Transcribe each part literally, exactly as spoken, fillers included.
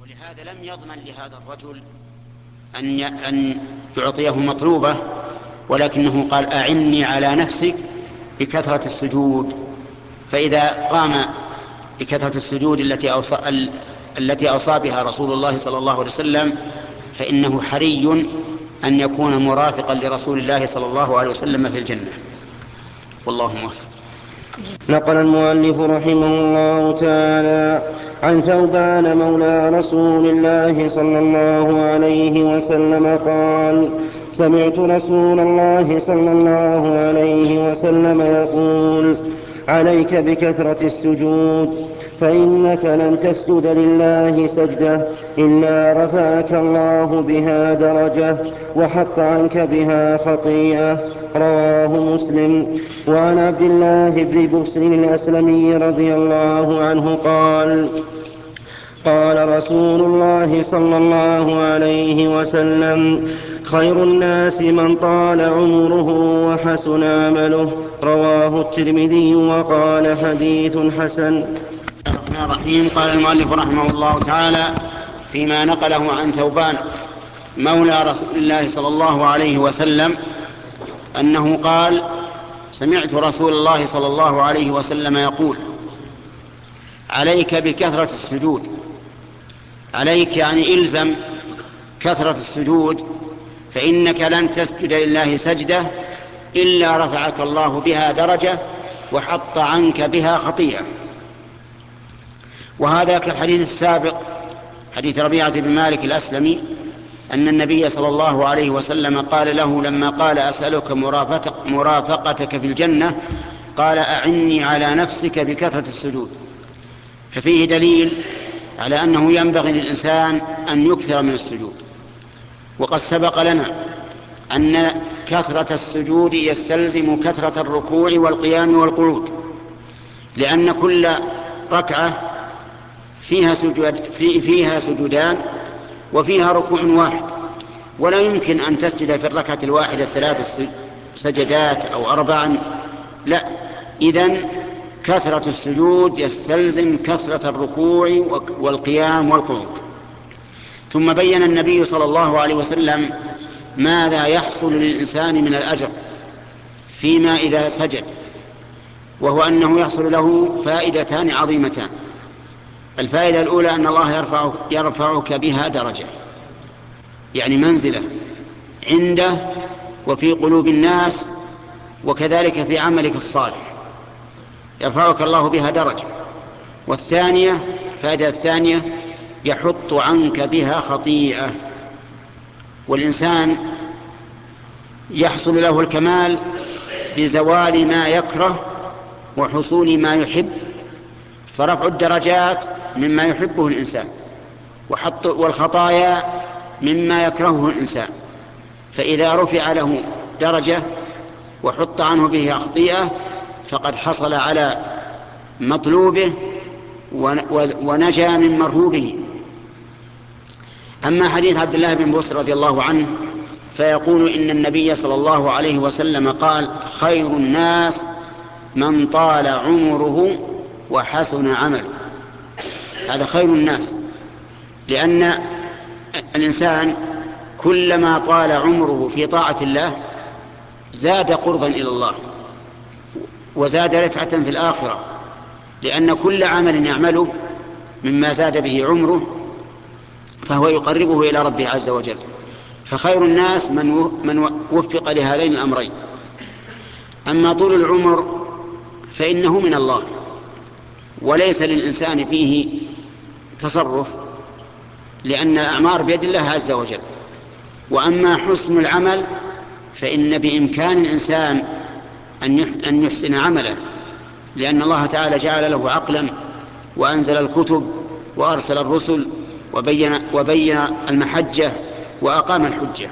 ولهذا لم يضمن لهذا الرجل أن أن يعطيه مطلوبة، ولكنه قال أعني على نفسك بكثرة السجود. فإذا قام بكثرة السجود التي أوصى, التي أوصى بها رسول الله صلى الله عليه وسلم فإنه حري أن يكون مرافقا لرسول الله صلى الله عليه وسلم في الجنة، والله موفق. نقل المؤلف رحمه الله تعالى عن ثوبان مولى رسول الله صلى الله عليه وسلم قال: سمعت رسول الله صلى الله عليه وسلم يقول: عليك بكثرة السجود، فإنك لن تسجد لله سجدة إلا رفعك الله بها درجة وحط عنك بها خطيئة. رواه مسلم. وعن عبد الله بن بسر الأسلمي رضي الله عنه قال: قال رسول الله صلى الله عليه وسلم: خير الناس من طال عمره وحسن عمله. رواه الترمذي وقال: حديث حسن. الرحمن الرحيم. قال المؤلف رحمه الله تعالى فيما نقله عن ثوبان مولى رسول الله صلى الله عليه وسلم أنه قال: سمعت رسول الله صلى الله عليه وسلم يقول: عليك بكثرة السجود. عليك يعني إلزم كثرة السجود، فإنك لن تسجد لله سجدة إلا رفعك الله بها درجة وحط عنك بها خطيئة. وهذا كالحديث السابق حديث ربيعة بن مالك الأسلمي أن النبي صلى الله عليه وسلم قال له لما قال: أسألك مرافقتك في الجنة، قال: أعني على نفسك بكثرة السجود. ففيه دليل على أنه ينبغي للإنسان أن يكثر من السجود. وقد سبق لنا أن كثرة السجود يستلزم كثرة الركوع والقيام والقعود، لأن كل ركعة فيها سجود فيها سجودان وفيها ركوع واحد، ولا يمكن أن تسجد في الركعة الواحدة ثلاث سجدات أو أربعا، لا. إذن كثرة السجود يستلزم كثرة الركوع والقيام والقعود. ثم بين النبي صلى الله عليه وسلم ماذا يحصل للإنسان من الأجر فيما إذا سجد، وهو أنه يحصل له فائدتان عظيمتان. الفائدة الأولى أن الله يرفع يرفعك بها درجة، يعني منزلة عنده وفي قلوب الناس، وكذلك في عملك الصالح يرفعك الله بها درجة. والثانية فائدة الثانية يحط عنك بها خطيئة. والإنسان يحصل له الكمال بزوال ما يكره وحصول ما يحب، فرفع الدرجات مما يحبه الإنسان، وحط والخطايا مما يكرهه الإنسان. فإذا رفع له درجة وحط عنه بها خطيئة فقد حصل على مطلوبه ونجا من مرهوبه. أما حديث عبد الله بن بسر رضي الله عنه فيقول إن النبي صلى الله عليه وسلم قال: خير الناس من طال عمره وحسن عمله. هذا خير الناس، لأن الإنسان كلما طال عمره في طاعة الله زاد قربا إلى الله وزاد رفعة في الآخرة، لأن كل عمل يعمله مما زاد به عمره فهو يقربه إلى ربه عز وجل. فخير الناس من من وفق لهذين الأمرين. أما طول العمر فإنه من الله وليس للإنسان فيه تصرف، لأن الأعمار بيد الله عز وجل. وأما حسن العمل فإن بإمكان الإنسان أن يحسن عمله، لأن الله تعالى جعل له عقلا وأنزل الكتب وأرسل الرسل وبين, وبين المحجة وأقام الحجة.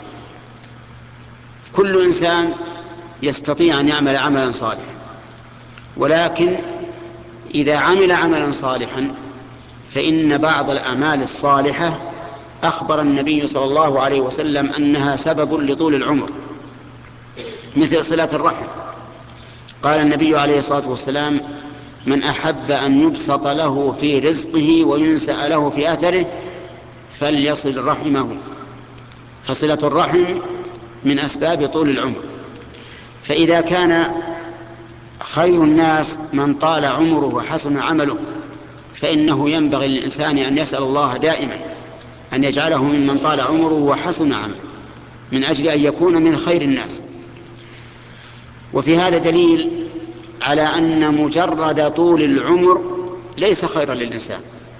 كل إنسان يستطيع أن يعمل عملا صالحا، ولكن إذا عمل عملا صالحا فإن بعض الأعمال الصالحة أخبر النبي صلى الله عليه وسلم أنها سبب لطول العمر، مثل صلة الرحم. قال النبي عليه الصلاة والسلام: من أحب أن يبسط له في رزقه وينسأ له في أثره فليصل رحمه، فصلة الرحم من أسباب طول العمر. فإذا كان خير الناس من طال عمره وحسن عمله، فإنه ينبغي للإنسان أن يسأل الله دائما أن يجعله ممن طال عمره وحسن عمله، من أجل أن يكون من خير الناس. وفي هذا دليل على أن مجرد طول العمر ليس خيرا للإنسان.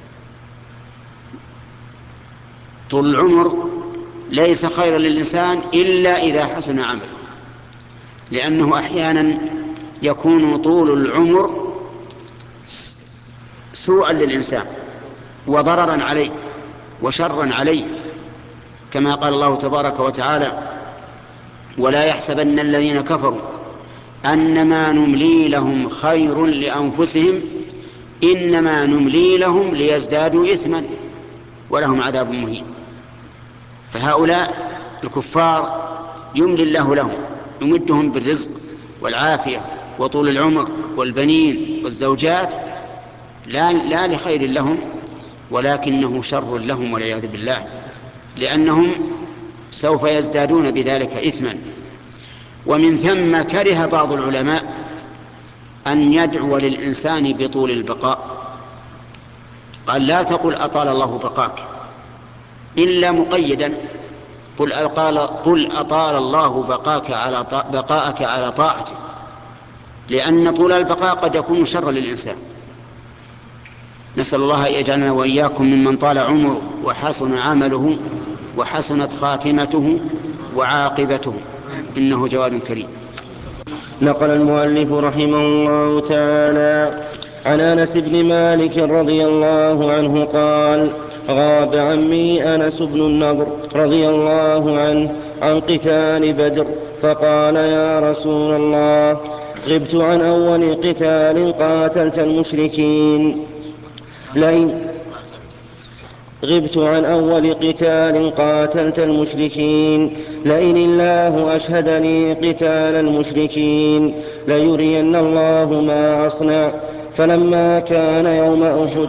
طول العمر ليس خيرا للإنسان إلا إذا حسن عمله، لأنه أحيانا يكون طول العمر سوءا للإنسان وضررا عليه وشرا عليه، كما قال الله تبارك وتعالى: ولا يحسبن الذين كفروا أنما نملي لهم خير لأنفسهم إنما نملي لهم ليزدادوا إثما ولهم عذاب مهين. فهؤلاء الكفار يملي الله لهم، يمدهم بالرزق والعافية وطول العمر والبنين والزوجات، لا, لا لخير لهم، ولكنه شر لهم والعياذ بالله، لأنهم سوف يزدادون بذلك إثما. ومن ثم كره بعض العلماء أن يدعو للإنسان بطول البقاء، قال: لا تقل أطال الله بقاك إلا مقيدا، قل قل أطال الله بقاك على بقاءك على طاعته، لأن طول البقاء قد يكون شرا للإنسان. نسأل الله أن يجعلنا وإياكم ممن طال عمره وحسن عمله وحسنت خاتمته وعاقبته، إنه جواد كريم. نقل المؤلف رحمه الله تعالى عن أنس بن مالك رضي الله عنه قال: غاب عمي أنس بن النضر رضي الله عنه عن قتال بدر، فقال: يا رسول الله، غبت عن أول قتال قاتلت المشركين لئن غبت عن أول قتال قاتلت المشركين لئن الله أشهدني قتال المشركين ليرين الله ما أصنع. فلما كان يوم أحد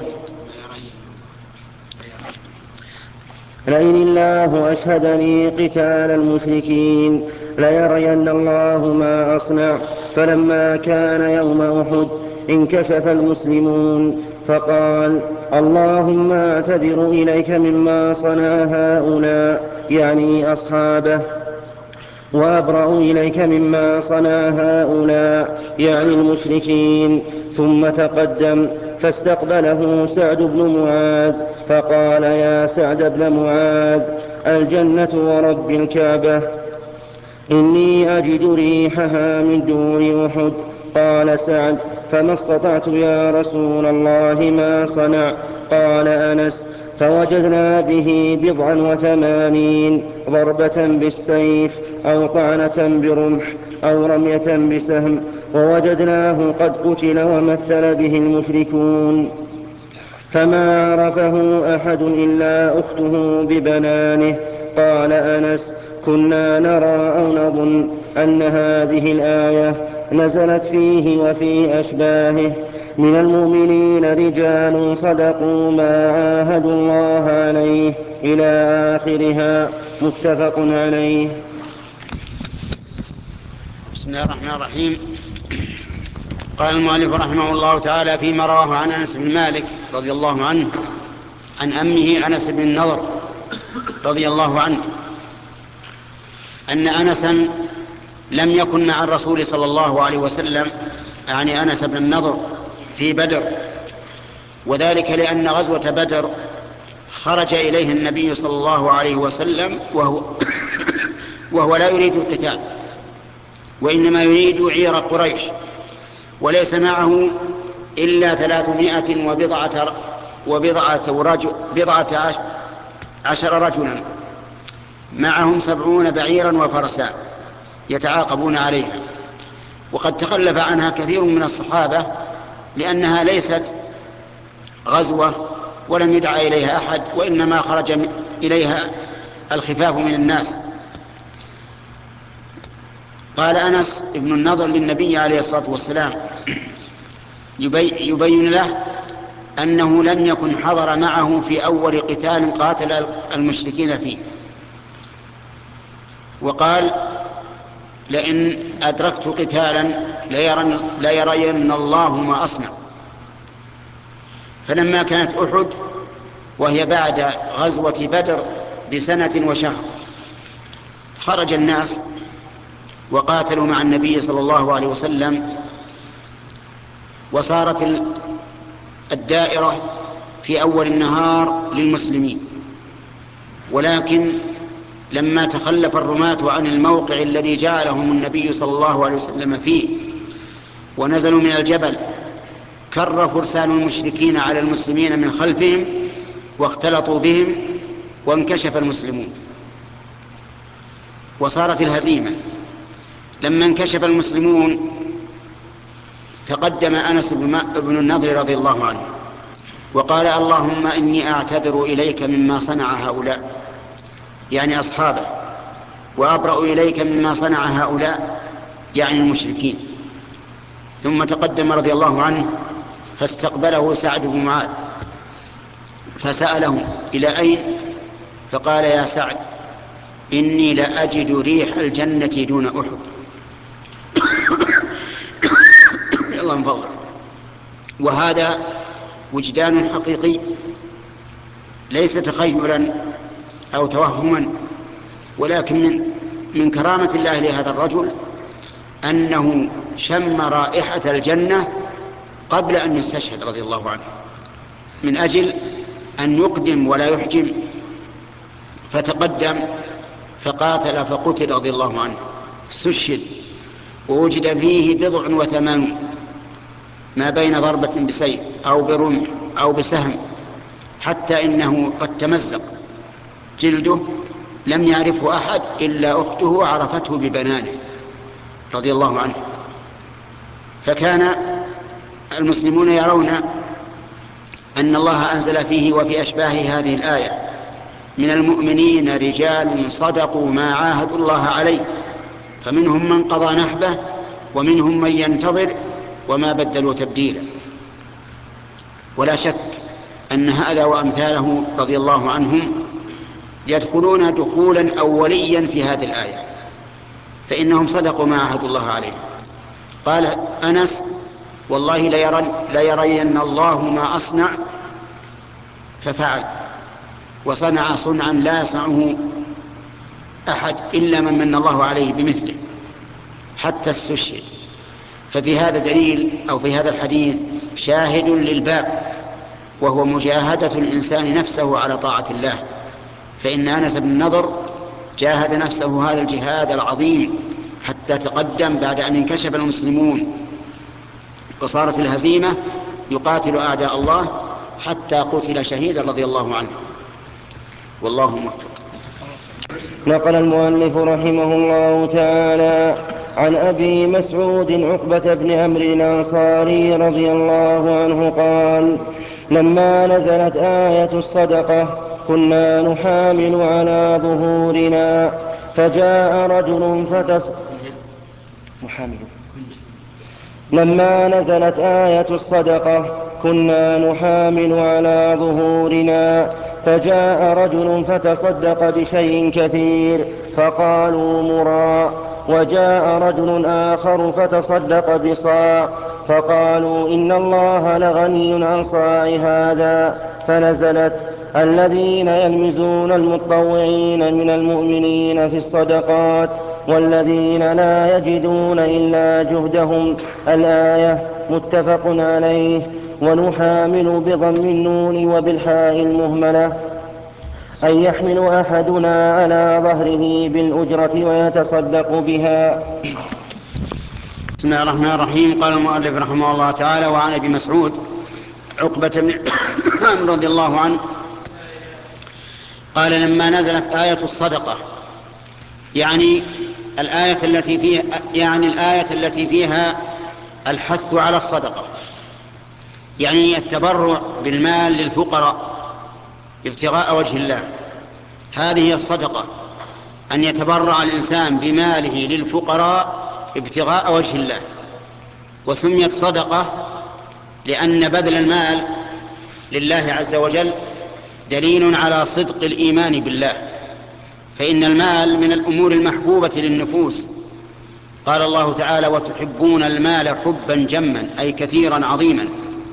لئن الله أشهدني قتال المشركين ليرين الله ما أصنع. فلما كان يوم أحد انكشف المسلمون فقال: اللهم أعتذر إليك مما صنع هؤلاء، يعني أصحابه، وأبرأ إليك مما صنع هؤلاء، يعني المشركين. ثم تقدم فاستقبله سعد بن معاذ فقال: يا سعد بن معاذ، الجنة ورب الكعبة، إني أجد ريحها من دون أحد. قال سعد: فما استطعت يا رسول الله ما صنع. قال أنس: فوجدنا به بضعا وثمانين ضربة بالسيف أو طعنة برمح أو رمية بسهم، ووجدناه قد قتل ومثل به المشركون، فما عرفه أحد إلا أخته ببنانه. قال أنس: كنا نرى أو نظن أن هذه الآية نزلت فيه وفي أشباهه من المؤمنين رجال صدقوا ما عاهدوا الله عليه إلى آخرها، متفق عليه. بسم الله الرحمن الرحيم. قال المؤلف رحمه الله تعالى فيما رواه عن أنس بن مالك رضي الله عنه عن أمه أنس بن النضر رضي الله عنه أن أنسا لم يكن مع الرسول صلى الله عليه وسلم، يعني أنس بن النضر، في بدر، وذلك لأن غزوة بدر خرج إليه النبي صلى الله عليه وسلم وهو, وهو لا يريد القتال، وإنما يريد عير قريش، وليس معه إلا ثلاثمائة وبضعة, وبضعة رجل بضعة عشر رجلا، معهم سبعون بعيرا وفرسان يتعاقبون عليها. وقد تخلف عنها كثير من الصحابة لأنها ليست غزوة ولم يدع إليها أحد، وإنما خرج إليها الخفاف من الناس. قال أنس بن النضر للنبي عليه الصلاة والسلام يبين له أنه لم يكن حضر معه في أول قتال قاتل المشركين فيه، وقال: لئن أدركت قتالا ليرين الله ما أصنع. فلما كانت أحد وهي بعد غزوة بدر بسنة وشهر خرج الناس وقاتلوا مع النبي صلى الله عليه وسلم، وصارت الدائرة في أول النهار للمسلمين، ولكن لما تخلف الرماة عن الموقع الذي جعلهم النبي صلى الله عليه وسلم فيه ونزلوا من الجبل كر فرسان المشركين على المسلمين من خلفهم واختلطوا بهم وانكشف المسلمون وصارت الهزيمة. لما انكشف المسلمون تقدم أنس بن النضر رضي الله عنه وقال: اللهم إني أعتذر إليك مما صنع هؤلاء، يعني أصحابه، وأبرأ إليك مما صنع هؤلاء، يعني المشركين. ثم تقدم رضي الله عنه فاستقبله سعد بن معاذ فسأله: إلى أين؟ فقال: يا سعد، إني لأجد ريح الجنة دون أحد. الله من فضله. وهذا وجدان حقيقي ليس تخيلا أو توهما، ولكن من, من كرامة الله لهذا الرجل أنه شم رائحة الجنة قبل أن يستشهد رضي الله عنه، من أجل أن يقدم ولا يحجم، فتقدم فقاتل فقتل رضي الله عنه، استشهد ووجد فيه بضع وثمانون، ما بين ضربة بسيف أو برمح أو بسهم، حتى إنه قد تمزق جلده، لم يعرفه أحد إلا أخته عرفته ببنانه رضي الله عنه. فكان المسلمون يرون أن الله أنزل فيه وفي أشباه هذه الآية: من المؤمنين رجال صدقوا ما عاهدوا الله عليه فمنهم من قضى نحبه ومنهم من ينتظر وما بدلوا تبديلا. ولا شك أن هذا وأمثاله رضي الله عنهم يدخلون دخولا أوليا في هذه الآية، فإنهم صدقوا ما عاهدوا الله عليه. قال أنس: والله ليرن ليرين الله ما أصنع، ففعل وصنع صنعا لا يصنعه أحد إلا من من الله عليه بمثله حتى استشهد. ففي هذا دليل أو في هذا الحديث شاهد للباب، وهو مجاهدة الإنسان نفسه على طاعة الله. فإن أنس بن النضر جاهد نفسه هذا الجهاد العظيم حتى تقدم بعد أن انكشف المسلمون وصارت الهزيمة يقاتل أعداء الله حتى قتل شهيدا رضي الله عنه، والله موفق. نقل المؤلف رحمه الله تعالى عن أبي مسعود عقبة بن عمرو الأنصاري رضي الله عنه قال: لما نزلت آية الصدقة كنا نحامل على ظهورنا فجاء رجل فتص محامل لما نزلت آية الصدقة كنا نحامل على ظهورنا فجاء رجل فتصدق بشيء كثير فقالوا مرا، وجاء رجل آخر فتصدق بصاع فقالوا إن الله لغني عن صاع هذا، فنزلت: الذين يلمزون المتطوعين من المؤمنين في الصدقات والذين لا يجدون إلا جهدهم، الآية، متفق عليه. ونحامل بضم النون وبالحاء المهملة، أن يحمل أحدنا على ظهره بالأجرة ويتصدق بها. بسم الله الرحمن الرحيم. قال المؤلف رحمه الله تعالى: وعن أبي مسعود عقبة بن عمرو رضي الله عنه قال: لما نزلت آية الصدقة، يعني الآية التي فيها يعني الآية التي فيها الحث على الصدقة، يعني التبرع بالمال للفقراء ابتغاء وجه الله، هذه هي الصدقة، أن يتبرع الإنسان بماله للفقراء ابتغاء وجه الله. وسميت صدقة لأن بذل المال لله عز وجل دليل على صدق الإيمان بالله، فإن المال من الأمور المحبوبة للنفوس. قال الله تعالى: وتحبون المال حبا جما، أي كثيرا عظيما.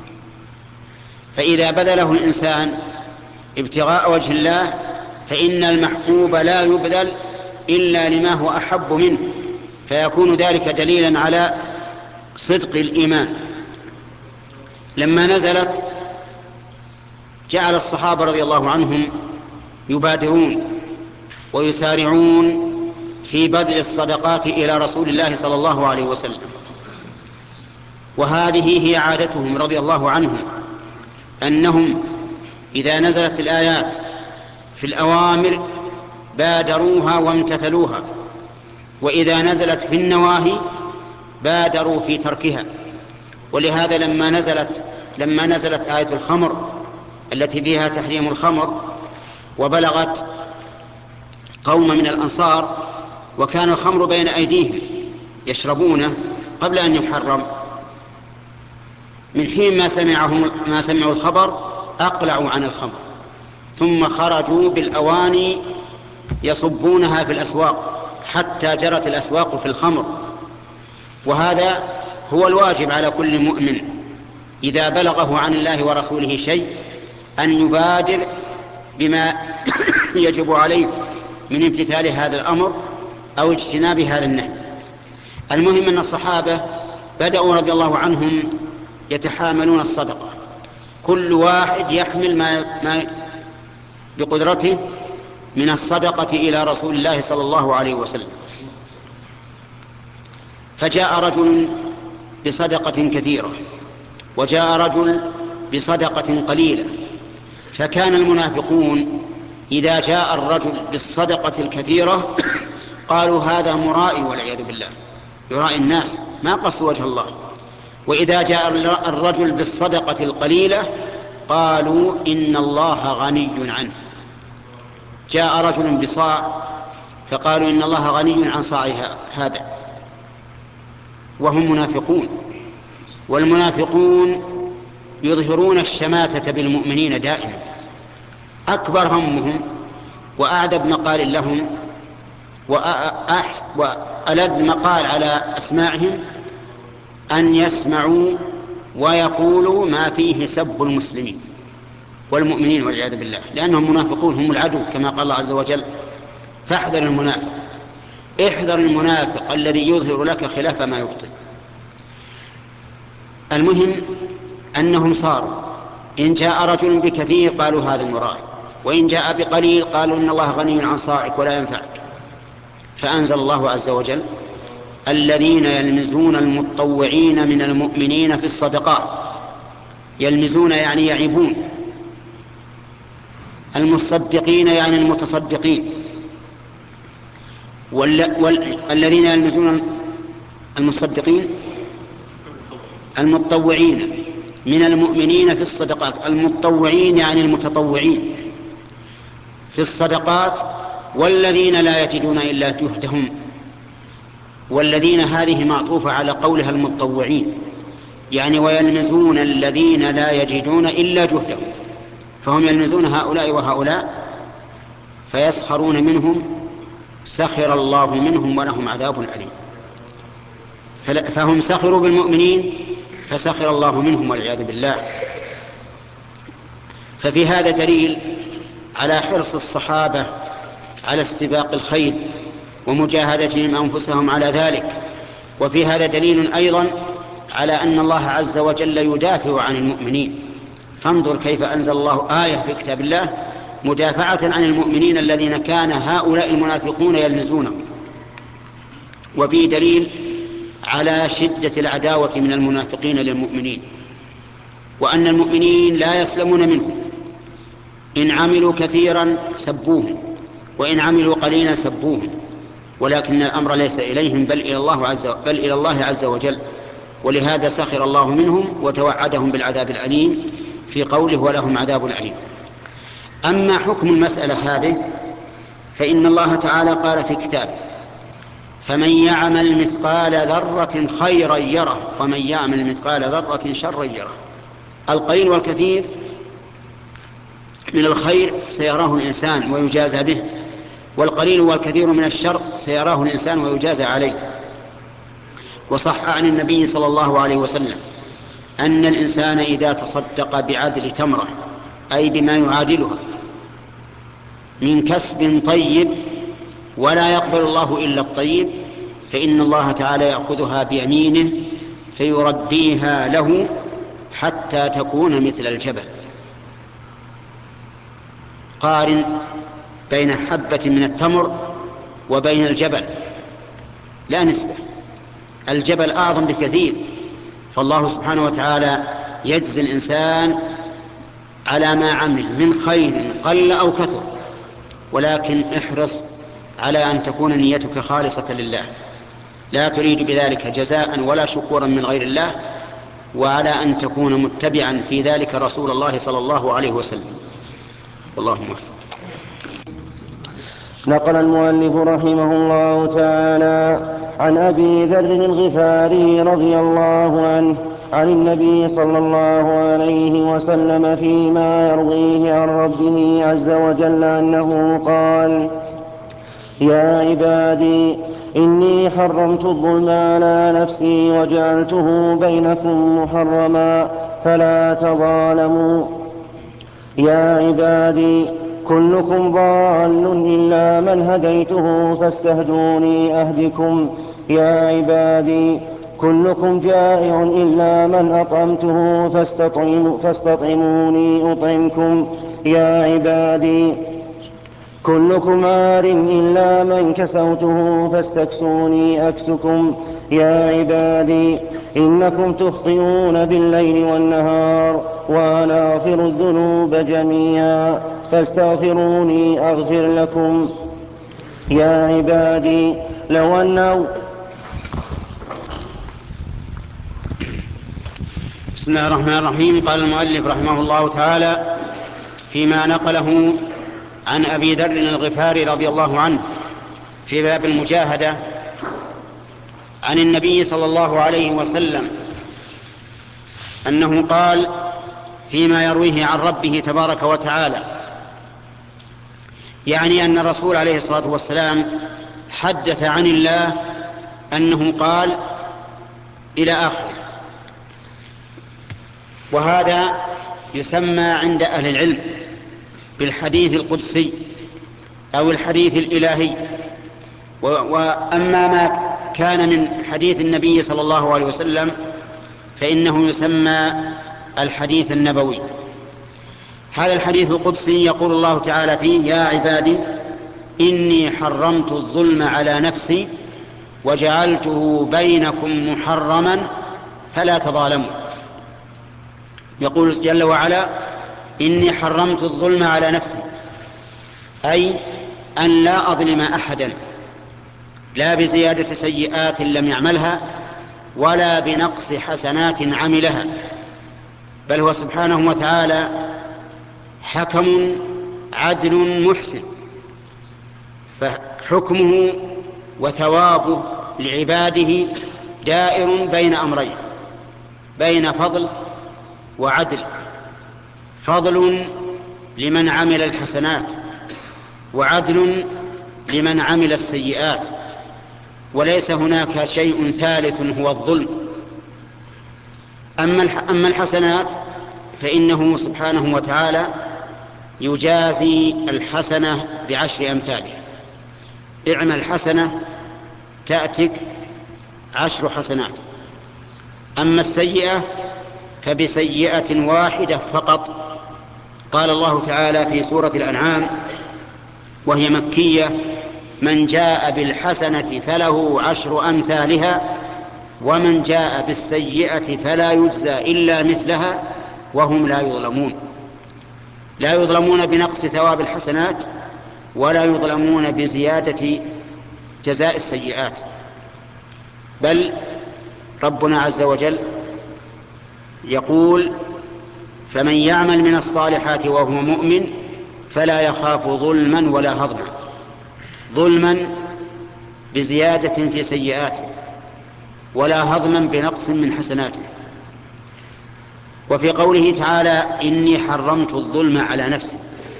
فإذا بذله الإنسان ابتغاء وجه الله فإن المحبوب لا يبذل إلا لما هو أحب منه، فيكون ذلك دليلا على صدق الإيمان. لما نزلت جعل الصحابة رضي الله عنهم يبادرون ويسارعون في بذل الصدقات إلى رسول الله صلى الله عليه وسلم، وهذه هي عادتهم رضي الله عنهم، أنهم إذا نزلت الآيات في الأوامر بادروها وامتثلوها، وإذا نزلت في النواهي بادروا في تركها. ولهذا لما نزلت لما نزلت آية الخمر التي فيها تحريم الخمر وبلغت قوم من الأنصار وكان الخمر بين أيديهم يشربونه قبل أن يحرم، من حين ما سمعهم ما سمعوا الخبر أقلعوا عن الخمر، ثم خرجوا بالأواني يصبونها في الأسواق حتى جرت الأسواق في الخمر. وهذا هو الواجب على كل مؤمن إذا بلغه عن الله ورسوله شيء أن يبادر بما يجب عليه من امتثال هذا الأمر أو اجتناب هذا النهي. المهم أن الصحابة بدأوا رضي الله عنهم يتحاملون الصدقة، كل واحد يحمل ما, ما بقدرته من الصدقة إلى رسول الله صلى الله عليه وسلم. فجاء رجل بصدقة كثيرة وجاء رجل بصدقة قليلة، فكان المنافقون إذا جاء الرجل بالصدقة الكثيرة قالوا هذا مرائي والعياذ بالله، يرائي الناس ما قصد وجه الله. وإذا جاء الرجل بالصدقة القليلة قالوا إن الله غني عنه. جاء رجل بصاع فقالوا إن الله غني عن صاعها هذا، وهم منافقون. والمنافقون يظهرون الشماتة بالمؤمنين دائما، أكبر همهم وأعذب مقال لهم وألذ مقال على أسماعهم أن يسمعوا ويقولوا ما فيه سب المسلمين والمؤمنين والعياذ بالله، لأنهم منافقون هم العدو كما قال الله عز وجل: فاحذر المنافق. احذر المنافق الذي يظهر لك خلاف ما يبطن. المهم أنهم صاروا إن جاء رجل بكثير قالوا هذا مرائي، وإن جاء بقليل قالوا إن الله غني عن صاعك ولا ينفعك. فأنزل الله عز وجل: الذين يلمزون المتطوعين من المؤمنين في الصدقات. يلمزون يعني يعيبون، المصدقين يعني المتصدقين. والذين يلمزون المصدقين المتطوعين من المؤمنين في الصدقات. المتطوعين يعني المتطوعين في الصدقات، والذين لا يجدون إلا جهدهم. والذين هذه معطوفة على قولها المتطوعين، يعني ويلمزون الذين لا يجدون إلا جهدهم، فهم يلمزون هؤلاء وهؤلاء فيسخرون منهم سخر الله منهم ولهم عذاب أليم. فهم سخروا بالمؤمنين فسخر الله منهم والعياذ بالله. ففي هذا دليل على حرص الصحابة على استباق الخير ومجاهدتهم أنفسهم على ذلك. وفي هذا دليل أيضا على أن الله عز وجل يدافع عن المؤمنين. فانظر كيف أنزل الله آية في كتاب الله مدافعة عن المؤمنين الذين كان هؤلاء المنافقون يلمزونهم. وفي دليل على شدة العداوة من المنافقين للمؤمنين، وأن المؤمنين لا يسلمون منهم. إن عملوا كثيرا سبوهم، وإن عملوا قليلا سبوهم، ولكن الأمر ليس إليهم بل إلى الله عز بل إلى الله عز وجل. ولهذا سخر الله منهم وتوعدهم بالعذاب الأليم في قوله ولهم عذاب أليم. أما حكم المسألة هذه فإن الله تعالى قال في كتابه: فمن يعمل مثقال ذرة خيرا يره ومن يعمل مثقال ذرة شرا يره. القليل والكثير من الخير سيراه الإنسان ويجازى به، والقليل والكثير من الشر سيراه الإنسان ويجازى عليه. وصح عن النبي صلى الله عليه وسلم أن الإنسان إذا تصدق بعدل تمرة، أي بما يعادلها من كسب طيب، ولا يقبل الله إلا الطيب، فإن الله تعالى يأخذها بيمينه فيربيها له حتى تكون مثل الجبل. قارن بين حبة من التمر وبين الجبل، لا نسبة، الجبل أعظم بكثير. فالله سبحانه وتعالى يجزي الإنسان على ما عمل من خير قل أو كثر، ولكن احرص على أن تكون نيتك خالصة لله، لا تريد بذلك جزاء ولا شكورا من غير الله، وعلى أن تكون متبعا في ذلك رسول الله صلى الله عليه وسلم. والله موفق. نقل المؤلف رحمه الله تعالى عن أبي ذر الغفاري رضي الله عنه عن النبي صلى الله عليه وسلم فيما يرويه عن ربه عز وجل أنه قال: يا عبادي إني حرمت الظلم على نفسي وجعلته بينكم محرما فلا تظالموا. يا عبادي كلكم ضال إلا من هديته فاستهدوني أهدكم. يا عبادي كلكم جائع إلا من أطعمته فاستطعم فاستطعموني أطعمكم. يا عبادي كلكم عار إلا من كسوته فاستكسوني أكسكم. يا عبادي إنكم تخطئون بالليل والنهار وأنا أغفر الذنوب جميعا فاستغفروني أغفر لكم. يا عبادي لو أن بسم الله الرحمن الرحيم. قال المؤلف رحمه الله تعالى فيما نقله عن أبي ذر الغفاري رضي الله عنه في باب المجاهدة عن النبي صلى الله عليه وسلم أنه قال فيما يرويه عن ربه تبارك وتعالى، يعني أن الرسول عليه الصلاة والسلام حدث عن الله أنه قال إلى آخره. وهذا يسمى عند أهل العلم بالحديث القدسي أو الحديث الإلهي. وأما ما كان من حديث النبي صلى الله عليه وسلم فإنه يسمى الحديث النبوي. هذا الحديث القدسي يقول الله تعالى فيه: يا عبادي إني حرمت الظلم على نفسي وجعلته بينكم محرما فلا تظالموا. يقول جل وعلا: إني حرمت الظلم على نفسي، أي أن لا أظلم أحدا، لا بزيادة سيئات لم يعملها ولا بنقص حسنات عملها، بل هو سبحانه وتعالى حكم عدل محسن، فحكمه وثوابه لعباده دائر بين أمرين، بين فضل وعدل. فضل لمن عمل الحسنات وعدل لمن عمل السيئات، وليس هناك شيء ثالث هو الظلم. أما الحسنات فإنه سبحانه وتعالى يجازي الحسنة بعشر أمثالها. اعمل حسنة تأتك عشر حسنات. أما السيئة فبسيئة واحدة فقط. قال الله تعالى في سورة الأنعام وهي مكية: من جاء بالحسنة فله عشر أمثالها ومن جاء بالسيئة فلا يجزى إلا مثلها وهم لا يظلمون. لا يظلمون بنقص ثواب الحسنات ولا يظلمون بزيادة جزاء السيئات، بل ربنا عز وجل يقول: فمن يعمل من الصالحات وهو مؤمن فلا يخاف ظلما ولا هضما. ظلما بزيادة في سيئاته ولا هضما بنقص من حسناته. وفي قوله تعالى: إني حرمت الظلم على نفسي،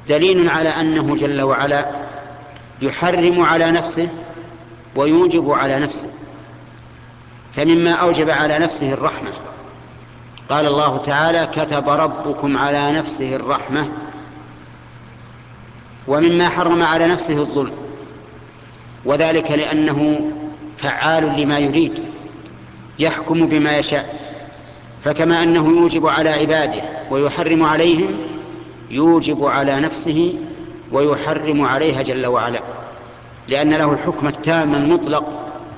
دليل على أنه جل وعلا يحرم على نفسه ويوجب على نفسه. فمما أوجب على نفسه الرحمة قال الله تعالى: كتب ربكم على نفسه الرحمة. ومما حرم على نفسه الظلم، وذلك لأنه فعال لما يريد، يحكم بما يشاء. فكما أنه يوجب على عباده ويحرم عليهم، يوجب على نفسه ويحرم عليها جل وعلا، لأن له الحكم التام المطلق.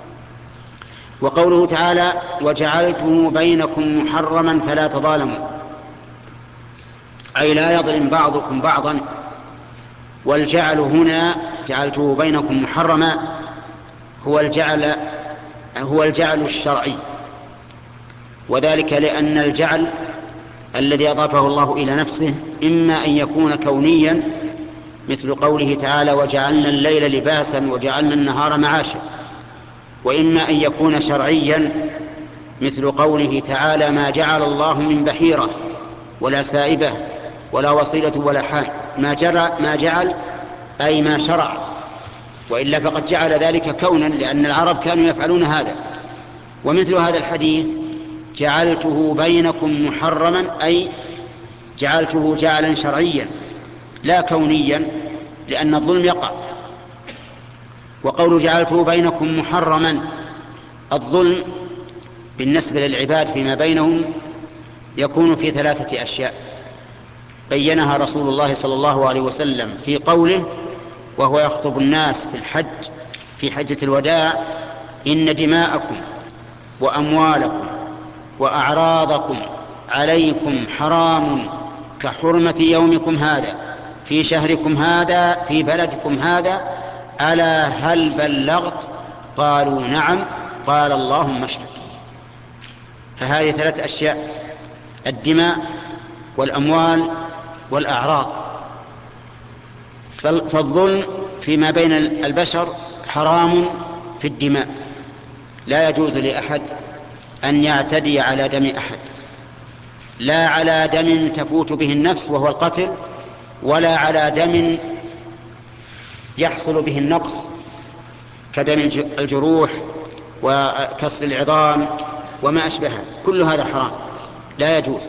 وقوله تعالى: وجعلته بينكم محرما فلا تظالموا، أي لا يظلم بعضكم بعضا. والجعل هنا جعلته بينكم محرما هو الجعل هو الجعل الشرعي، وذلك لأن الجعل الذي أضافه الله إلى نفسه إما أن يكون كونيا مثل قوله تعالى: وجعلنا الليل لباسا وجعلنا النهار معاشا، وإما أن يكون شرعيا مثل قوله تعالى: ما جعل الله من بحيرة ولا سائبة ولا وصيلة ولا حام. ما جرى ما جعل أي ما شرع، وإلا فقد جعل ذلك كونا، لأن العرب كانوا يفعلون هذا. ومثل هذا الحديث: جعلته بينكم محرما، أي جعلته جعلا شرعيا لا كونيا، لأن الظلم يقع. وقول جعلته بينكم محرما، الظلم بالنسبة للعباد فيما بينهم يكون في ثلاثة أشياء بينها رسول الله صلى الله عليه وسلم في قوله وهو يخطب الناس في الحج في حجة الوداع: إن دماءكم وأموالكم وأعراضكم عليكم حرام كحرمة يومكم هذا في شهركم هذا في بلدكم هذا، ألا هل بلغت؟ قالوا: نعم. قال: اللهم اشهد. فهذه ثلاث أشياء: الدماء والأموال والأعراض. فالظلم فيما بين البشر حرام في الدماء، لا يجوز لأحد أن يعتدي على دم أحد، لا على دم تفوت به النفس وهو القتل، ولا على دم يحصل به النقص كدم الجروح وكسر العظام وما أشبهه، كل هذا حرام لا يجوز.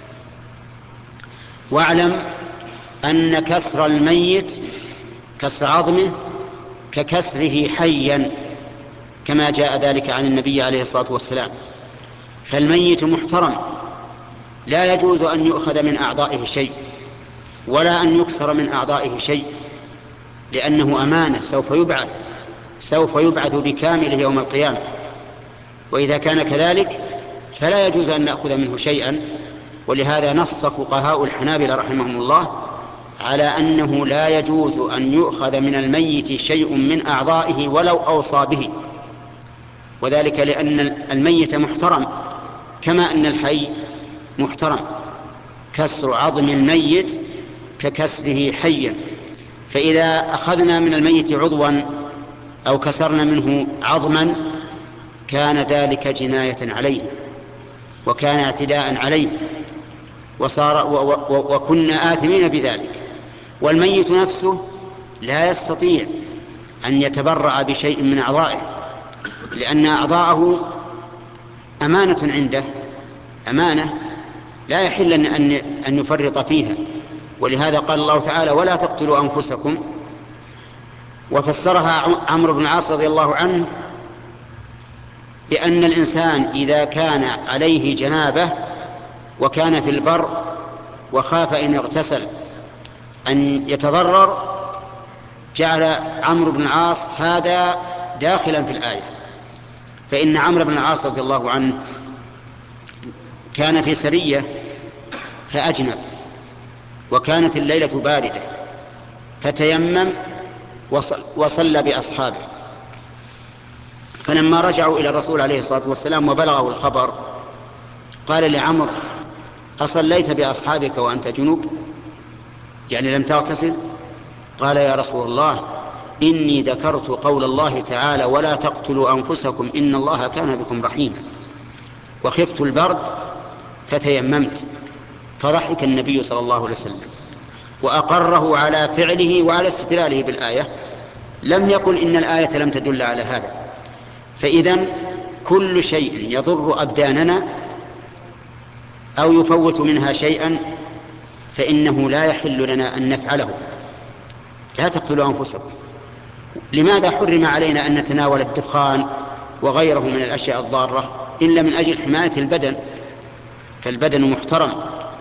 واعلم أن كسر الميت كسر عظمه ككسره حيا، كما جاء ذلك عن النبي عليه الصلاة والسلام. فالميت محترم، لا يجوز أن يؤخذ من أعضائه شيء ولا أن يكسر من أعضائه شيء، لأنه أمانة سوف يبعث سوف يبعث بكامله يوم القيامة. وإذا كان كذلك فلا يجوز أن نأخذ منه شيئا. ولهذا نص فقهاء الحنابلة رحمهم الله على أنه لا يجوز أن يؤخذ من الميت شيء من أعضائه ولو أوصى به، وذلك لأن الميت محترم كما أن الحي محترم. كسر عظم الميت ككسره حيا، فإذا أخذنا من الميت عضوا أو كسرنا منه عظما كان ذلك جناية عليه وكان اعتداء عليه وصار و و وكنا آثمين بذلك. والميت نفسه لا يستطيع أن يتبرع بشيء من أعضائه، لأن أعضاءه أمانة عنده، أمانة لا يحل أن أن يفرط فيها. ولهذا قال الله تعالى: ولا تقتلوا أنفسكم. وفسرها عمرو بن العاص رضي الله عنه بأن الإنسان إذا كان عليه جنابة وكان في البر وخاف إن اغتسل أن يتضرر، جعل عمرو بن العاص هذا داخلا في الآية. فإن عمرو بن العاص رضي الله عنه كان في سرية فأجنب وكانت الليلة باردة، فتيمم وصلى بأصحابه. فلما رجعوا إلى الرسول عليه الصلاة والسلام وبلغه الخبر قال لعمرو: أصليت بأصحابك وأنت جنوب؟ يعني لم تغتسل؟ قال: يا رسول الله، إني ذكرت قول الله تعالى: ولا تقتلوا أنفسكم إن الله كان بكم رحيما، وخفت البرد فتيممت. فضحك النبي صلى الله عليه وسلم وأقره على فعله وعلى استدلاله بالآية، لم يقل إن الآية لم تدل على هذا. فإذن كل شيء يضر أبداننا أو يفوت منها شيئا فإنه لا يحل لنا أن نفعله. لا تقتلوا أنفسكم. لماذا حرم علينا أن نتناول الدخان وغيره من الأشياء الضارة؟ إلا من أجل حماية البدن، فالبدن محترم.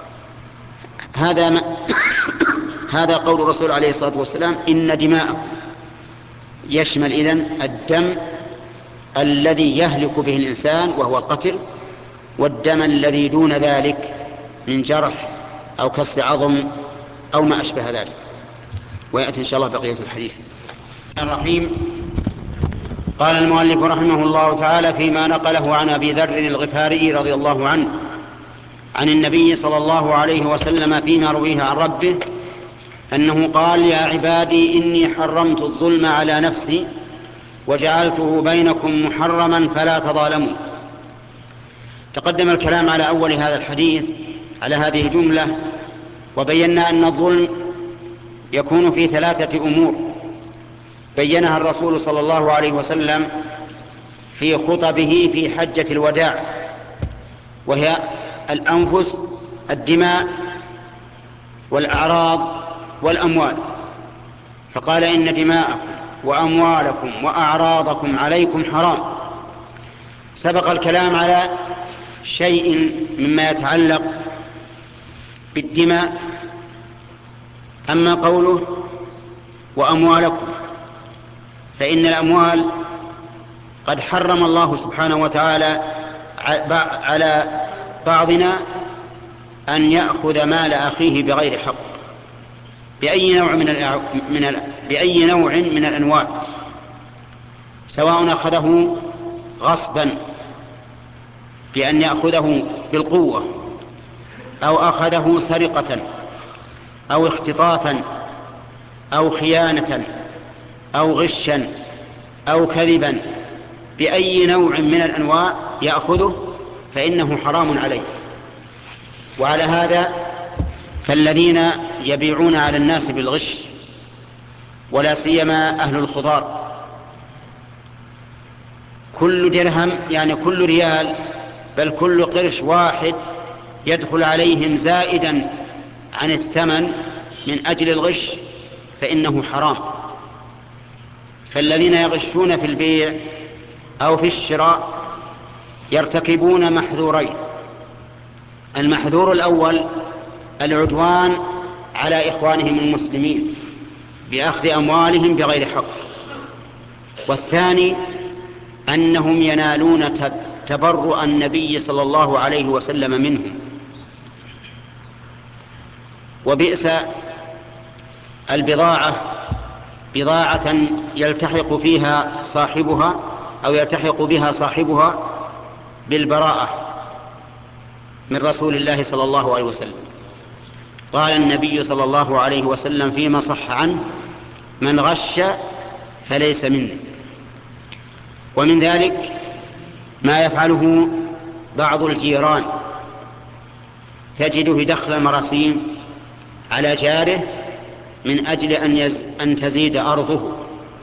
هذا ما هذا قول الرسول عليه الصلاة والسلام: إن دماءكم، يشمل إذن الدم الذي يهلك به الإنسان وهو القتل، والدم الذي دون ذلك من جرح أو كسر عظم أو ما أشبه ذلك. ويأتي إن شاء الله بقية الحديث. الرحيم. قال المؤلف رحمه الله تعالى فيما نقله عن أبي ذر الغفاري رضي الله عنه عن النبي صلى الله عليه وسلم فيما رويه عن ربه أنه قال: يا عبادي إني حرمت الظلم على نفسي وجعلته بينكم محرما فلا تظالموا. تقدم الكلام على أول هذا الحديث على هذه الجملة، وبينا أن الظلم يكون في ثلاثة أمور بينها الرسول صلى الله عليه وسلم في خطبه في حجة الوداع، وهي الأنفس، الدماء، والأعراض، والأموال. فقال: إن دماءكم وأموالكم وأعراضكم عليكم حرام. سبق الكلام على شيء مما يتعلق بالدماء. أما قوله وأموالكم فإن الأموال قد حرم الله سبحانه وتعالى على بعضنا أن يأخذ مال أخيه بغير حق بأي نوع من الأع... من ال... بأي نوع من الأنواع، سواء أخذه غصبا بأن يأخذه بالقوة، أو أخذه سرقة، أو اختطافا، أو خيانة، أو غشا، أو كذبا، بأي نوع من الأنواع يأخذه فإنه حرام عليه. وعلى هذا فالذين يبيعون على الناس بالغش، ولا سيما أهل الخضار، كل درهم يعني كل ريال بل كل قرش واحد يدخل عليهم زائدا عن الثمن من أجل الغش فإنه حرام. فالذين يغشون في البيع أو في الشراء يرتكبون محذورين: المحذور الأول العدوان على إخوانهم المسلمين بأخذ أموالهم بغير حق، والثاني أنهم ينالون تبرؤ النبي صلى الله عليه وسلم منهم. وبئس البضاعة بضاعة يلتحق فيها صاحبها أو يلتحق بها صاحبها بالبراءة من رسول الله صلى الله عليه وسلم. قال النبي صلى الله عليه وسلم فيما صح عنه: من غش فليس مني. ومن ذلك ما يفعله بعض الجيران، تجده دخل المراسيم على جاره من أجل أن, يز... أن تزيد أرضه.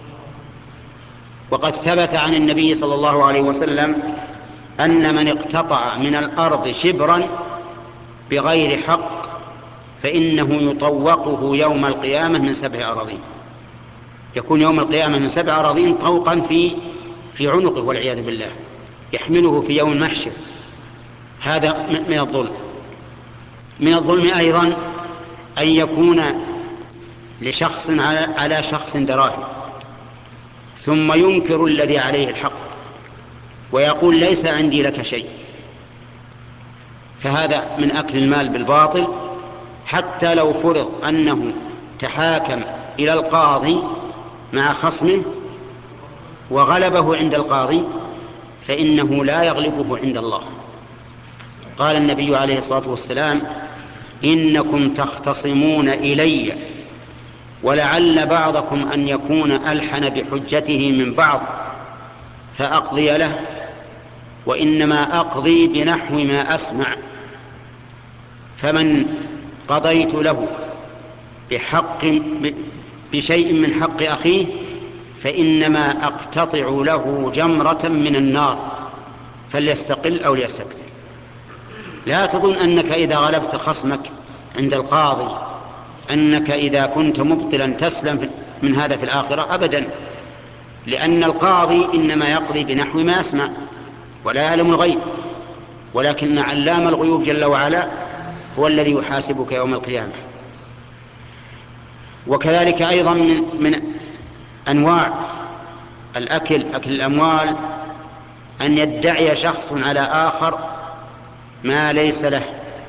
وقد ثبت عن النبي صلى الله عليه وسلم أن من اقتطع من الأرض شبرا بغير حق فإنه يطوقه يوم القيامة من سبع أراضين. يكون يوم القيامة من سبع أراضين طوقا في في عنقه والعياذ بالله، يحمله في يوم المحشر. هذا من الظلم. من الظلم أيضا أن يكون لشخص على شخص دراهم ثم ينكر الذي عليه الحق ويقول: ليس عندي لك شيء. فهذا من أكل المال بالباطل، حتى لو فرض أنه تحاكم إلى القاضي مع خصمه وغلبه عند القاضي فإنه لا يغلبه عند الله. قال النبي عليه الصلاة والسلام: إنكم تختصمون إلي ولعل بعضكم أن يكون ألحن بحجته من بعض فأقضي له، وإنما أقضي بنحو ما أسمع، فمن قضيت له بحق بشيء من حق أخيه فإنما أقتطع له جمرة من النار فليستقل أو ليستكثر. لا تظن أنك إذا غلبت خصمك عند القاضي أنك إذا كنت مبطلا تسلم من هذا في الآخرة، أبدا، لأن القاضي إنما يقضي بنحو ما يسمع ولا يعلم الغيب، ولكن علام الغيوب جل وعلا هو الذي يحاسبك يوم القيامة. وكذلك أيضا من, من أنواع الأكل أكل الأموال أن يدعي شخص على آخر ما ليس له،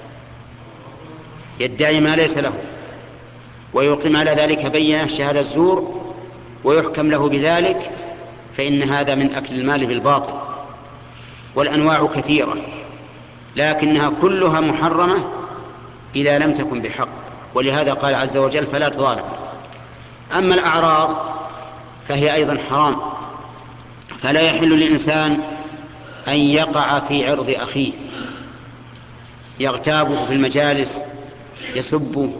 يدعي ما ليس له ويقيم على ذلك بينة شهادة الزور ويحكم له بذلك، فإن هذا من أكل المال بالباطل. والأنواع كثيرة لكنها كلها محرمة إذا لم تكن بحق، ولهذا قال عز وجل فلا تظالموا. أما الأعراض فهي أيضا حرام، فلا يحل للإنسان أن يقع في عرض أخيه يغتابه في المجالس يسبه،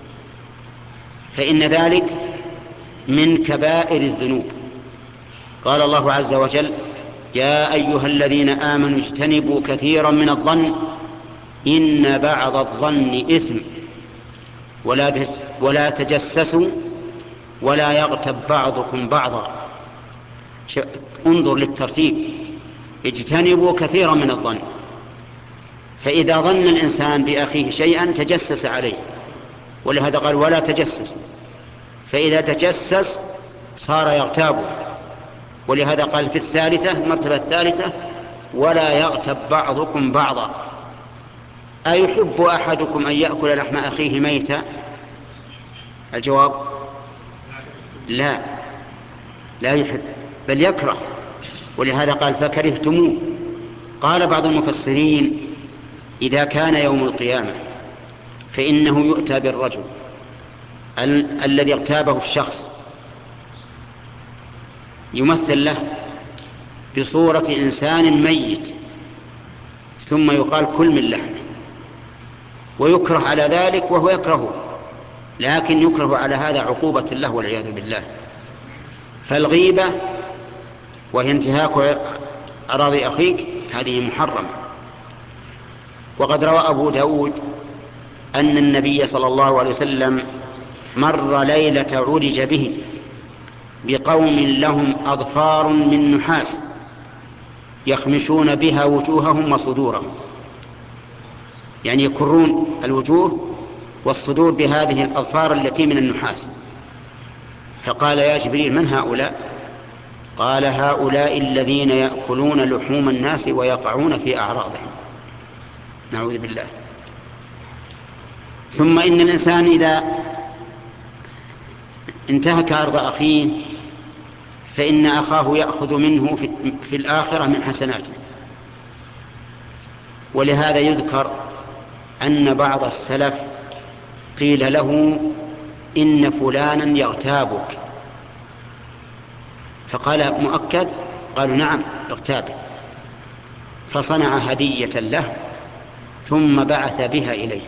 فإن ذلك من كبائر الذنوب. قال الله عز وجل يا أيها الذين آمنوا اجتنبوا كثيرا من الظن إن بعض الظن إثم ولا ولا تجسسوا ولا يغتب بعضكم بعضا. انظر للترتيب، اجتنبوا كثيرا من الظن، فإذا ظن الإنسان بأخيه شيئا تجسس عليه، ولهذا قال ولا تجسس، فإذا تجسس صار يغتابه، ولهذا قال في الثالثة المرتبة الثالثة ولا يغتب بعضكم بعضا. أيحب أحدكم أن يأكل لحم أخيه ميتا؟ الجواب لا، لا يحب بل يكره، ولهذا قال فكرهتموه. قال بعض المفسرين إذا كان يوم القيامة فإنه يؤتى بالرجل ال- الذي اغتابه الشخص، يمثل له بصورة إنسان ميت ثم يقال كل من لحمه، ويكره على ذلك وهو يكرهه، لكن يكره على هذا عقوبة له والعياذ بالله. فالغيبة وهي انتهاك أراضي أخيك هذه محرمة. وقد روى أبو داود أن النبي صلى الله عليه وسلم مر ليلة عرج به بقوم لهم أظفار من نحاس يخمشون بها وجوههم وصدورهم، يعني يكرون الوجوه والصدور بهذه الأظفار التي من النحاس. فقال يا جبريل من هؤلاء؟ قال هؤلاء الذين يأكلون لحوم الناس ويقعون في أعراضهم، نعوذ بالله. ثم إن الإنسان إذا انتهك عرض أخيه فإن أخاه يأخذ منه في الآخرة من حسناته. ولهذا يذكر أن بعض السلف قيل له إن فلانا يغتابك، فقال مؤكد؟ قالوا نعم اغتابه، فصنع هدية له ثم بعث بها إليه.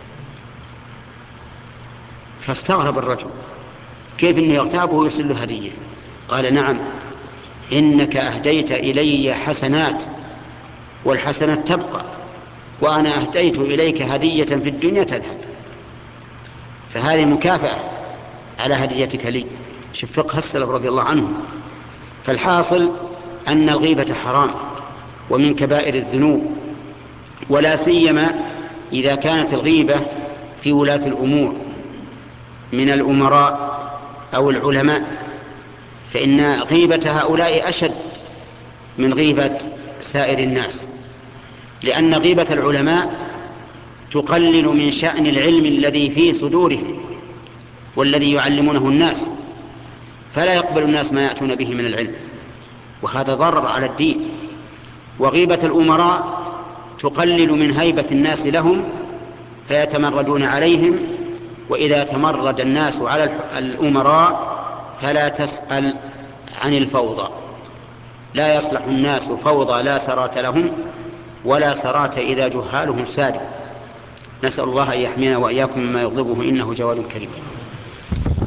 فاستغرب الرجل كيف إنه يغتابه ويرسل له هدية؟ قال نعم إنك أهديت إلي حسنات والحسنات تبقى، وأنا أهديت إليك هدية في الدنيا تذهب، فهذه مكافأة على هديتك لي. شوف فقه السلف رضي الله عنهم. فالحاصل أن الغيبة حرام ومن كبائر الذنوب، ولا سيما إذا كانت الغيبة في ولاة الأمور من الأمراء أو العلماء، فإن غيبة هؤلاء أشد من غيبة سائر الناس، لأن غيبة العلماء تقلل من شأن العلم الذي في صدورهم والذي يعلمونه الناس، فلا يقبل الناس ما يأتون به من العلم، وهذا ضرر على الدين. وغيبة الأمراء تقلل من هيبة الناس لهم فيتمردون عليهم، وإذا تمرد الناس على الأمراء فلا تسأل عن الفوضى، لا يصلح الناس فوضى لا سرات لهم ولا سرات إذا جهالهم سادوا. نسأل الله أن يحمينا وإياكم مما يغضبه إنه جواد كريم.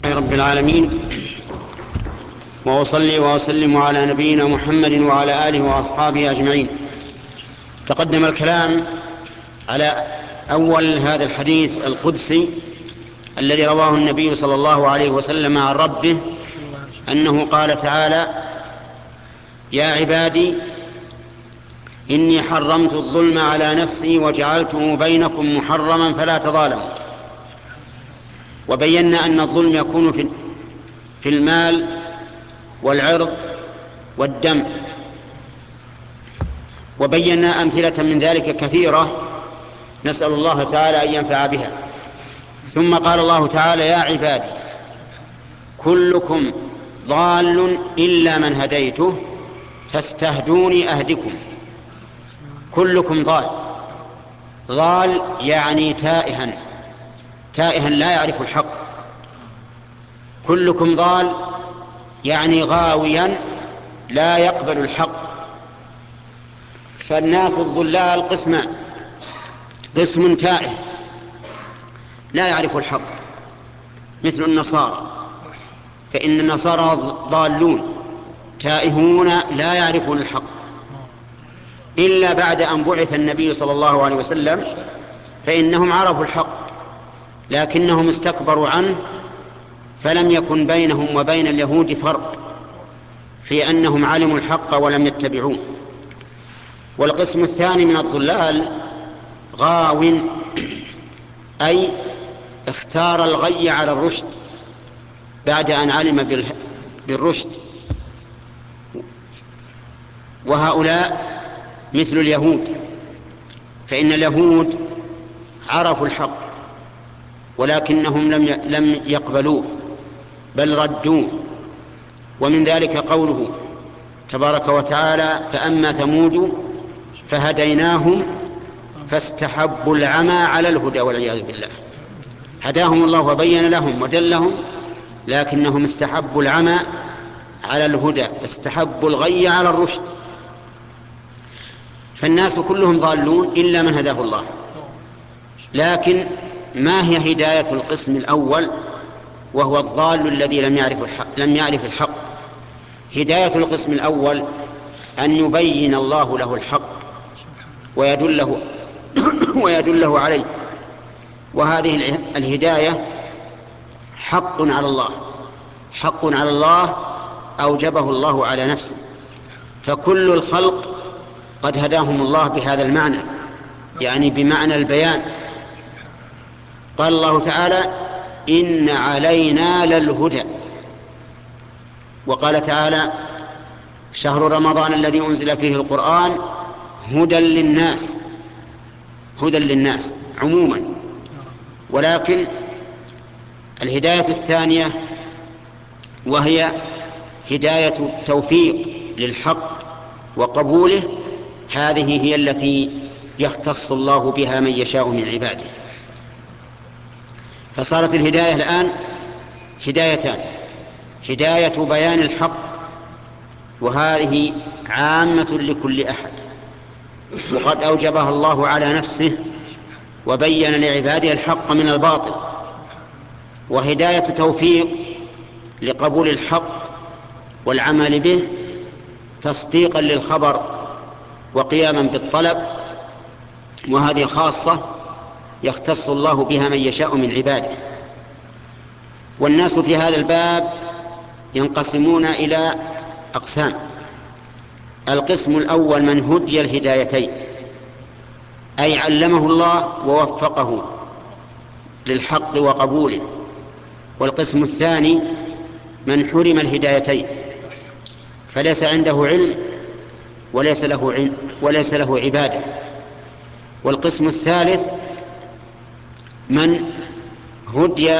رب العالمين، وأصلي وأسلم على نبينا محمد وعلى آله وأصحابه أجمعين. تقدم الكلام على أول هذا الحديث القدسي الذي رواه النبي صلى الله عليه وسلم عن ربه، أنه قال تعالى: يا عبادي إني حرمت الظلم على نفسي وجعلته بينكم محرما فلا تظالموا. وبينا أن الظلم يكون في المال والعرض والدم، وبينا أمثلة من ذلك كثيرة نسأل الله تعالى أن ينفع بها. ثم قال الله تعالى: يا عبادي كلكم ضال إلا من هديته فاستهدوني أهدكم. كلكم ضال، ضال يعني تائها، تائها لا يعرف الحق. كلكم ضال يعني غاويا لا يقبل الحق. فالناس الضلال قسمان: قسم تائه لا يعرف الحق مثل النصارى، فإن النصارى ضالون تائهون لا يعرفون الحق إلا بعد أن بعث النبي صلى الله عليه وسلم، فإنهم عرفوا الحق لكنهم استكبروا عنه، فلم يكن بينهم وبين اليهود فرق في أنهم علموا الحق ولم يتبعوه. والقسم الثاني من الضلال غاو، أي اختار الغي على الرشد بعد أن علم بالرشد. وهؤلاء مثل اليهود، فإن اليهود عرفوا الحق ولكنهم لم يقبلوه بل ردوه. ومن ذلك قوله تبارك وتعالى: فأما ثمود فهديناهم فاستحبوا العمى على الهدى والعياذ بالله. هداهم الله وبين لهم ودلهم، لكنهم استحبوا العمى على الهدى، استحبوا الغي على الرشد. فالناس كلهم ضالون إلا من هداه الله. لكن ما هي هداية القسم الأول وهو الضال الذي لم يعرف الحق, لم يعرف الحق؟ هداية القسم الأول أن يبين الله له الحق ويدله ويدله عليه، وهذه الهداية حق على الله، حق على الله أوجبه الله على نفسه. فكل الخلق قد هداهم الله بهذا المعنى، يعني بمعنى البيان. قال الله تعالى: إن علينا للهدى. وقال تعالى: شهر رمضان الذي أنزل فيه القرآن هدى للناس، هدى للناس عموما. ولكن الهداية الثانية وهي هداية التوفيق للحق وقبوله، هذه هي التي يختص الله بها من يشاء من عباده. فصارت الهداية الآن هدايتان: هداية بيان الحق، وهذه عامة لكل أحد وقد أوجبها الله على نفسه وبين لعباده الحق من الباطل. وهداية توفيق لقبول الحق والعمل به تصديقا للخبر وقياما بالطلب، وهذه خاصة يختص الله بها من يشاء من عباده. والناس في هذا الباب ينقسمون إلى أقسام: القسم الأول من هدي الهدايتين، أي علمه الله ووفقه للحق وقبوله. والقسم الثاني من حرم الهدايتين فليس عنده علم وليس له علم وليس له عبادة. والقسم الثالث من هدي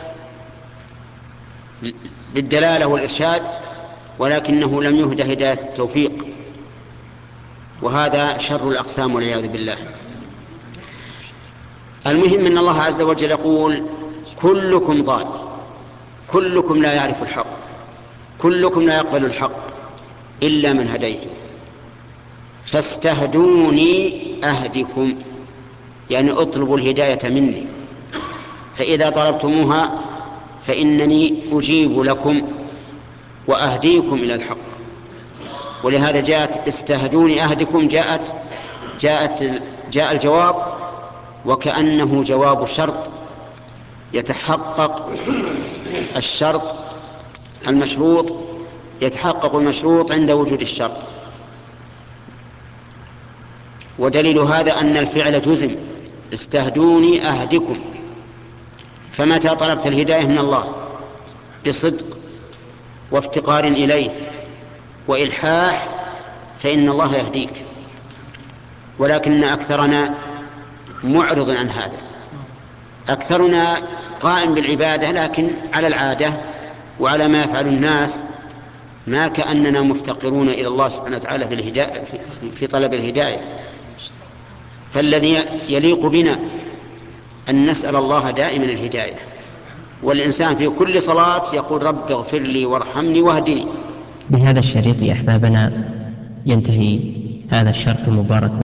بالدلالة والإرشاد ولكنه لم يهدى هداية التوفيق، وهذا شر الأقسام والعياذ بالله. المهم أن الله عز وجل يقول: كلكم ضال، كلكم لا يعرف الحق، كلكم لا يقبل الحق إلا من هديته فاستهدوني أهدكم، يعني اطلبوا الهداية مني، فإذا طلبتموها فإنني أجيب لكم وأهديكم إلى الحق. ولهذا جاءت استهدوني أهدكم، جاءت جاءت جاء الجواب وكأنه جواب شرط، يتحقق الشرط المشروط يتحقق المشروط عند وجود الشرط. ودليل هذا أن الفعل جزم، استهدوني أهدكم. فمتى طلبت الهداية من الله بصدق وافتقار إليه وإلحاح فإن الله يهديك، ولكن أكثرنا معرض عن هذا، أكثرنا قائم بالعبادة لكن على العادة وعلى ما يفعل الناس، ما كأننا مفتقرون إلى الله سبحانه وتعالى في الهداية في طلب الهداية. فالذي يليق بنا أن نسأل الله دائما الهداية، والإنسان في كل صلاة يقول رب اغفر لي وارحمني واهدني. بهذا الشريط يا أحبابنا ينتهي هذا الشرح المبارك.